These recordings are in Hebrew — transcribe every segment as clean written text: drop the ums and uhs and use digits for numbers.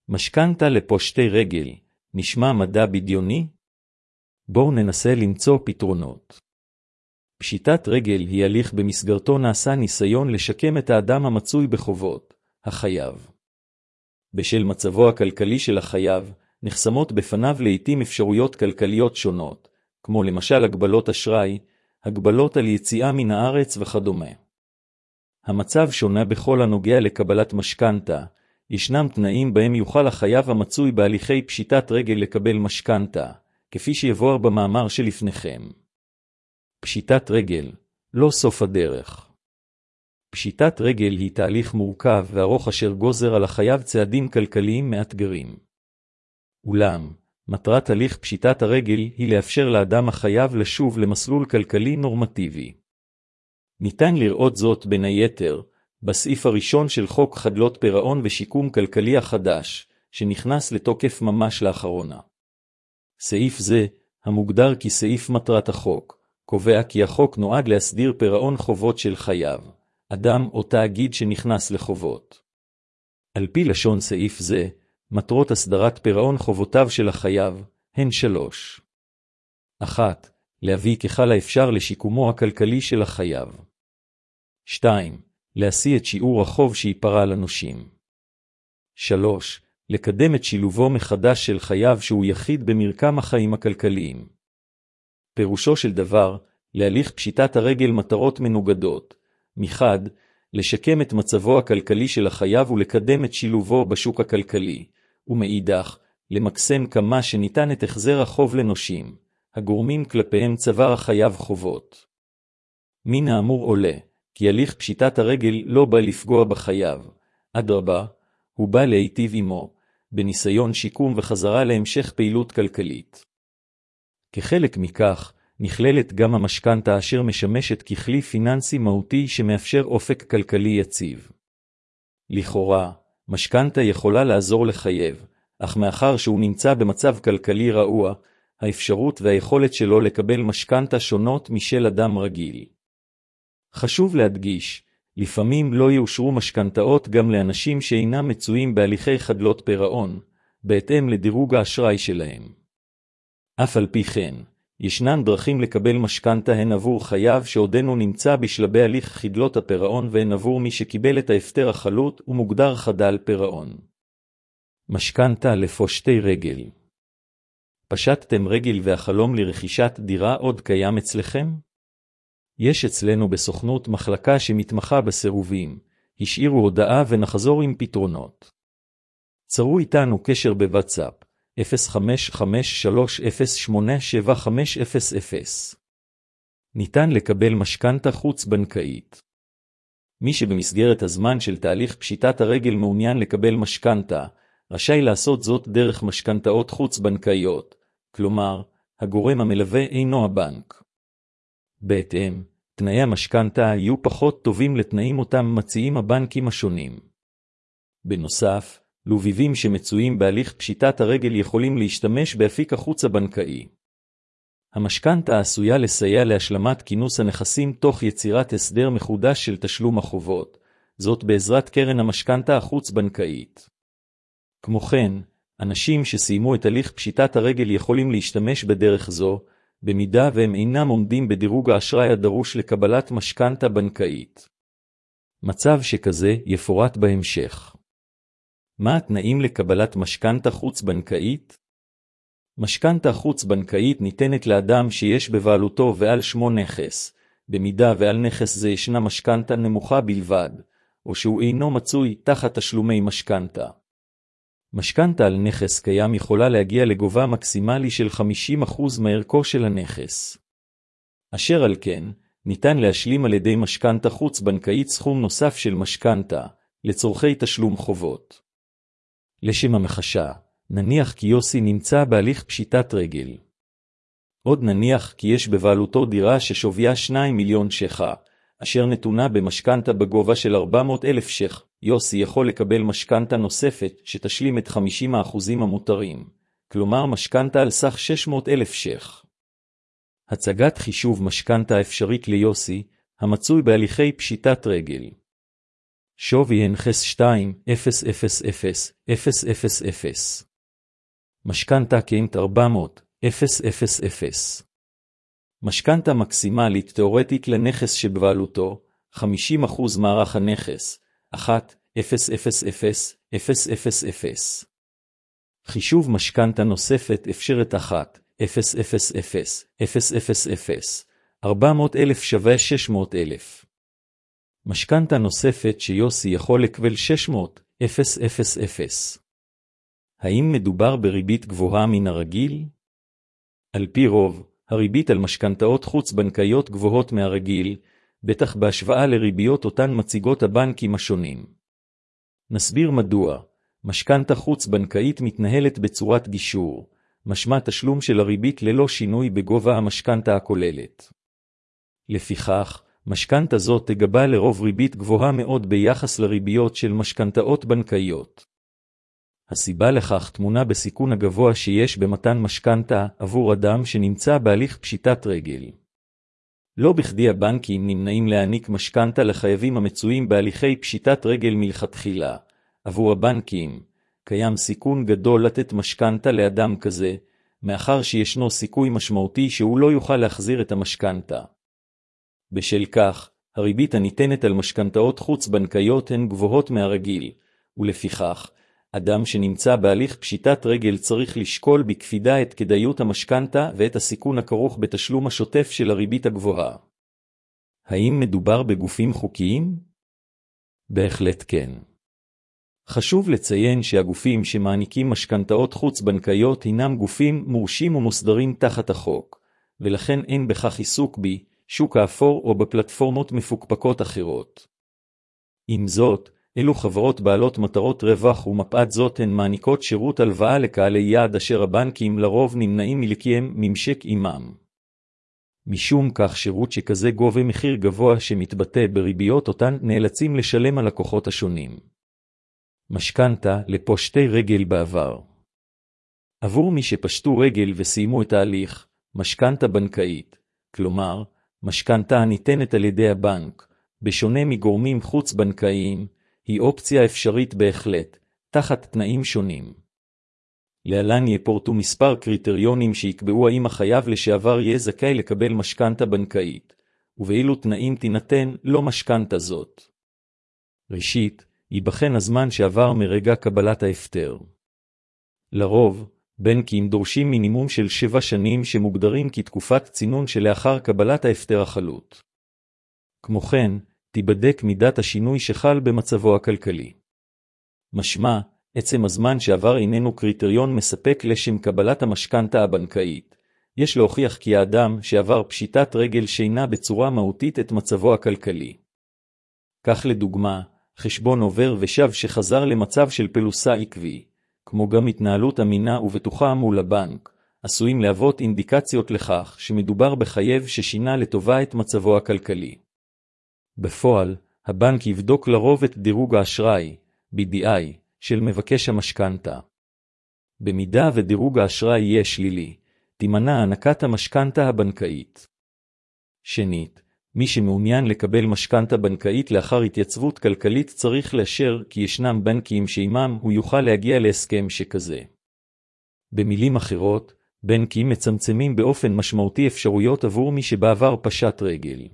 משכנתה לפושטי רגל, נשמע מדע בדיוני? בואו ננסה למצוא פתרונות. פשיטת רגל היא הליך במסגרתו נעשה ניסיון לשקם את האדם המצוי בחובות, החייב. בשל מצבו הכלכלי של החייב, נחסמות בפניו לעתים אפשרויות כלכליות שונות, כמו למשל הגבלות אשראי, הגבלות על יציאה מן הארץ וכדומה. המצב שונה בכל הנוגע לקבלת משכנתה, ישנם תנאים בהם יוכל החייב המצוי בהליכי פשיטת רגל לקבל משכנתה, כפי שיבואר במאמר שלפניכם. פשיטת רגל, לא סוף הדרך. פשיטת רגל היא תהליך מורכב וארוך אשר גוזר על החייב צעדים כלכליים מאתגרים. אולם, מטרת הליך פשיטת הרגל היא לאפשר לאדם החייב לשוב למסלול כלכלי נורמטיבי. ניתן לראות זאת בין היתר, בסעיף הראשון של חוק חדלות פירעון ושיקום כלכלי החדש, שנכנס לתוקף ממש לאחרונה. סעיף זה, המוגדר כסעיף מטרת החוק, קובע כי החוק נועד להסדיר פירעון חובות של חייב, אדם או תאגיד שנכנס לחובות. על פי לשון סעיף זה, מטרות הסדרת פירעון חובותיו של החייב הן 3. 1. להביא ככל האפשר לשיקומו הכלכלי של החייב. 2. להשיא את שיעור החוב שיפרע לנושים. 3. לקדם את שילובו מחדש של חייב שהוא יחיד במרקם החיים הכלכליים. פירושו של דבר, להליך פשיטת הרגל מטרות מנוגדות. מחד, לשקם את מצבו הכלכלי של החייב ולקדם את שילובו בשוק הכלכלי, ומאידך, למקסם כמה שניתן את החזר החוב לנושים, הגורמים כלפיהם צבר החייב חובות. מן האמור עולה, כי הליך פשיטת הרגל לא בא לפגוע בחייב, אדרבה, הוא בא להיטיב עמו, בניסיון שיקום וחזרה להמשך פעילות כלכלית. כחלק מכך, נכללת גם המשכנתה אשר משמשת ככלי פיננסי מהותי שמאפשר אופק כלכלי יציב. לכאורה, משכנתה יכולה לעזור לחייב, אך מאחר שהוא נמצא במצב כלכלי רעוע, האפשרות והיכולת שלו לקבל משכנתה שונות משל אדם רגיל. חשוב להדגיש, לפעמים לא יאושרו משכנתאות גם לאנשים שאינם מצויים בהליכי חדלות פירעון, בהתאם לדירוג האשראי שלהם. אף על פי כן, ישנן דרכים לקבל משכנתה הן עבור חייב שעודנו נמצא בשלבי הליך חדלות הפירעון והן עבור מי שקיבל את ההפטר החלוט ומוגדר חדל פירעון. משכנתה לפושטי רגל. פשטתם רגל והחלום לרכישת דירה עוד קיים אצלכם? יש אצלנו בסוכנות מחלקה שמתמחה בסירובים, השאירו הודעה ונחזור עם פתרונות. צרו איתנו קשר בוואטסאפ, 0553087500. ניתן לקבל משכנתה חוץ-בנקאית. מי שבמסגרת הזמן של תהליך פשיטת הרגל מעוניין לקבל משכנתה, רשאי לעשות זאת דרך משכנתאות חוץ-בנקאיות, כלומר, הגורם המלווה אינו הבנק. בהתאם, תנאי המשכנתה יהיו פחות טובים לתנאים אותם מציעים הבנקים השונים. בנוסף, לווים שמצויים בהליך פשיטת הרגל יכולים להשתמש באפיק החוץ הבנקאי. המשכנתה עשויה לסייע להשלמת כינוס הנכסים תוך יצירת הסדר מחודש של תשלום החובות, זאת בעזרת קרן המשכנתה החוץ-בנקאית. כמו כן, אנשים שסיימו את הליך פשיטת הרגל יכולים להשתמש בדרך זו, במידה והם אינם עומדים בדירוג האשראי הדרוש לקבלת משכנתה בנקאית. מצב שכזה יפורט בהמשך. מה התנאים לקבלת משכנתה חוץ-בנקאית? משכנתה חוץ-בנקאית ניתנת לאדם שיש בבעלותו ועל שמו נכס, במידה ועל נכס זה ישנה משכנתה נמוכה בלבד, או שהוא אינו מצוי תחת תשלומי משכנתה. משכנתה על נכס קיים יכולה להגיע לגובה מקסימלי של 50% מערכו של הנכס. אשר על כן, ניתן להשלים על ידי משכנתה חוץ-בנקאית סכום נוסף של משכנתה, לצורכי תשלום חובות. לשם המחשה, נניח כי יוסי נמצא בהליך פשיטת רגל. עוד נניח כי יש בבעלותו דירה ששוויה 2 מיליון ש"ח, אשר נתונה במשכנתה בגובה של 400,000 ש"ח. יוסי יכול לקבל משכנתה נוספת שתשלים את 50% המותרים, כלומר משכנתה על סך 600,000 ש"ח. הצגת חישוב משכנתה אפשרית ליוסי, המצוי בהליכי פשיטת רגל. שווי נכס 2,000,000. משכנתה קיימת 400,000. משכנתה מקסימלית תאורטית לנכס שבבעלותו, 50% מערך הנכס, 1,000,000. חישוב משכנתה נוספת אפשרת 1,000,000. 400,000 שווה 600,000. משכנתה נוספת שיוסי יכול לקבל 600,000. האם מדובר בריבית גבוהה מן הרגיל? על פי רוב, הריבית על משכנתאות חוץ-בנקאיות גבוהות מהרגיל, בטח בהשוואה לריביות אותן מציגות הבנקים השונים. נסביר מדוע. משכנתה חוץ-בנקאית מתנהלת בצורת גישור, משמע תשלום של הריבית ללא שינוי בגובה המשכנתה הכוללת. לפיכך, משכנתה זאת תגבה לרוב ריבית גבוהה מאוד ביחס לריביות של משכנתאות בנקאיות. הסיבה לכך טמונה בסיכון הגבוה שיש במתן משכנתה עבור אדם שנמצא בהליך פשיטת רגל. לא בכדי הבנקים נמנעים להעניק משכנתה לחייבים המצויים בהליכי פשיטת רגל מלכתחילה. עבור הבנקים, קיים סיכון גדול לתת משכנתה לאדם כזה, מאחר שישנו סיכוי משמעותי שהוא לא יוכל להחזיר את המשכנתה. בשל כך, הריבית הניתנת על משכנתאות חוץ-בנקאיות הן גבוהות מהרגיל, ולפיכך, אדם שנמצא בהליך פשיטת רגל צריך לשקול בקפידה את כדאיות המשכנתה ואת הסיכון הכרוך בתשלום השוטף של הריבית הגבוהה. האם מדובר בגופים חוקיים? בהחלט כן. חשוב לציין שהגופים שמעניקים משכנתאות חוץ-בנקאיות הינם גופים מורשים ומוסדרים תחת החוק, ולכן אין בכך עיסוק בשוק האפור או בפלטפורמות מפוקפקות אחרות. עם זאת, אלו חברות בעלות מטרות רווח ומפאת זאת הן מעניקות שירות הלוואה לקהלי יעד אשר הבנקים לרוב נמנעים מלקיים ממשק עמם. משום כך שירות שכזה גובה מחיר גבוה שמתבטא בריביות אותן נאלצים לשלם הלקוחות השונים. משכנתה לפושטי רגל בעבר. עבור מי שפשטו רגל וסיימו את ההליך, משכנתה בנקאית, כלומר, משכנתה הניתנת על ידי הבנק, בשונה מגורמים חוץ-בנקאיים, היא אופציה אפשרית בהחלט, תחת תנאים שונים. להלן יפורטו מספר קריטריונים שיקבעו האם החייב לשעבר יהיה זכאי לקבל משכנתה בנקאית, ובאילו תנאים תינתן לא משכנתה זאת. ראשית, ייבחן הזמן שעבר מרגע קבלת ההפטר. לרוב, בנקים דורשים מינימום של 7 שנים שמוגדרים כתקופת צינון שלאחר קבלת ההפטר החלוט. כמו כן, תיבדק מידת השינוי שחל במצבו הכלכלי. משמע, עצם הזמן שעבר איננו קריטריון מספק לשם קבלת המשכנתה הבנקאית. יש להוכיח כי האדם שעבר פשיטת רגל שינה בצורה מהותית את מצבו הכלכלי. כך לדוגמה, חשבון עובר ושב שחזר למצב של פלוסה עקבי, כמו גם התנהלות אמינה ובטוחה מול הבנק, עשויים להוות אינדיקציות לכך שמדובר בחייב ששינה לטובה את מצבו הכלכלי. בפועל, הבנק יבדוק לרוב את דירוג האשראי, BDI, של מבקש המשכנתה. במידה ודירוג האשראי יהיה שלילי, תימנע הענקת המשכנתה הבנקאית. שנית, מי שמעוניין לקבל משכנתה בנקאית לאחר התייצבות כלכלית צריך לאשר כי ישנם בנקים שעימם הוא יוכל להגיע להסכם שכזה. במילים אחרות, בנקים מצמצמים באופן משמעותי אפשרויות עבור מי שבעבר פשט רגל.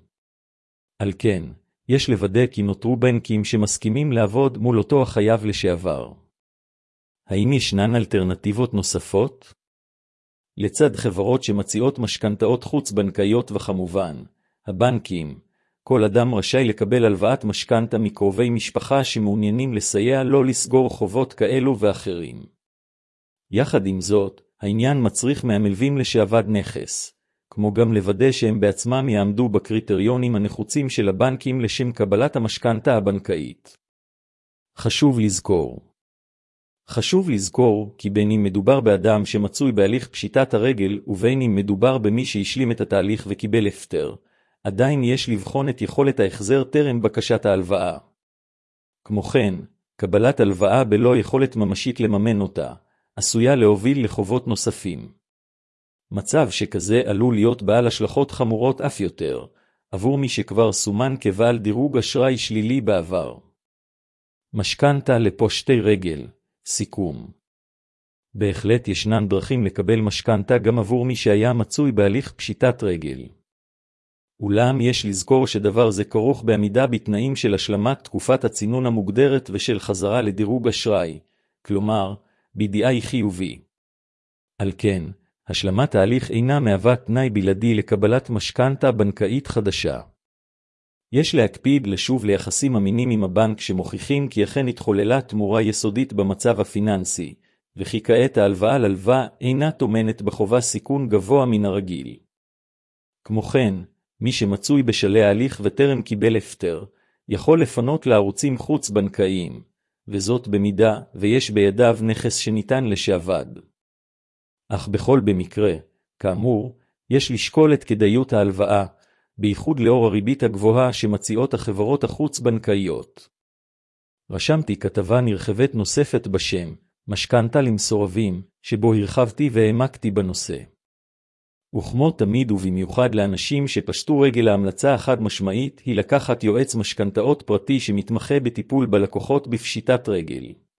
על כן, יש לוודא כי נותרו בנקים שמסכימים לעבוד מול אותו החייב לשעבר. האם ישנן אלטרנטיבות נוספות? לצד חברות שמציעות משכנתאות חוץ-בנקאיות וכמובן, הבנקים, כל אדם רשאי לקבל הלוואת משכנתה מקרובי משפחה שמעוניינים לסייע לו לסגור חובות כאלו ואחרים. יחד עם זאת, העניין מצריך מהמלווים לשעבד נכס, כמו גם לוודא שהם בעצמם יעמדו בקריטריונים הנחוצים של הבנקים לשם קבלת המשכנתה הבנקאית. חשוב לזכור כי בין אם מדובר באדם שמצוי בהליך פשיטת הרגל ובין אם מדובר במי שהשלים את התהליך וקיבל הפטר, עדיין יש לבחון את יכולת ההחזר טרם בקשת ההלוואה. כמו כן, קבלת הלוואה בלא יכולת ממשית לממן אותה, עשויה להוביל לחובות נוספים. מצב שכזה עלול להיות בעל השלכות חמורות אף יותר, עבור מי שכבר סומן כבעל דירוג אשראי שלילי בעבר. משכנתה לפושטי רגל, סיכום. בהחלט ישנן דרכים לקבל משכנתה גם עבור מי שהיה מצוי בהליך פשיטת רגל. אולם יש לזכור שדבר זה כרוך בעמידה בתנאים של השלמת תקופת הצינון המוגדרת ושל חזרה לדירוג אשראי, כלומר, BDI חיובי. על כן, השלמת ההליך אינה מהווה תנאי בלעדי לקבלת משכנתה בנקאית חדשה. יש להקפיד לשוב ליחסים אמינים עם הבנק שמוכיחים כי אכן התחוללה תמורה יסודית במצב הפיננסי, וכי כעת ההלוואה ללווה אינה טומנת בחובה סיכון גבוה מן הרגיל. כמו כן, מי שמצוי בשלהי ההליך וטרם קיבל הפטר, יכול לפנות לערוצים חוץ-בנקאיים, וזאת במידה ויש בידיו נכס שניתן לשעבד. אך בכל במקרה, כאמור, יש לשקול את כדאיות ההלוואה, בייחוד לאור הריבית הגבוהה שמציעות החברות החוץ-בנקאיות. רשמתי כתבה נרחבת נוספת בשם, משכנתה למסורבים, שבו הרחבתי והעמקתי בנושא. וכמו תמיד ובמיוחד לאנשים שפשטו רגל, ההמלצה החד משמעית היא לקחת יועץ משכנתאות פרטי שמתמחה בטיפול בלקוחות בפשיטת רגל.